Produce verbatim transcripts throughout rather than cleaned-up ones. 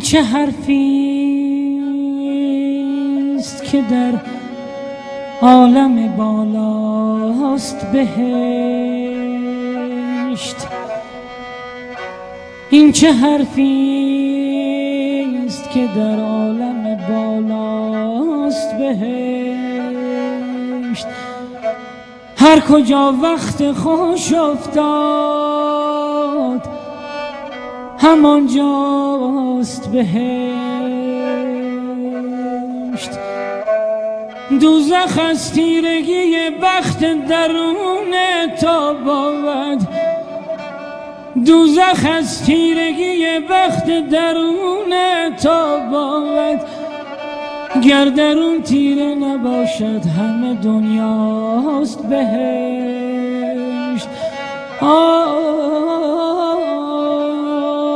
چه حرفیست که در عالم بالاست بهشت؟ این چه حرفیست که در عالم بالاست بهشت؟ هر کجا وقت خوش افتاد همانجاست بهشت. دوزخ از تیرگی بخت درون تو بود، دوزخ از تیرگی بخت درون تو بود. گر درون تیره نباشد همه دنیاست بهشت. آه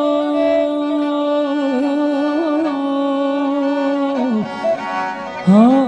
آه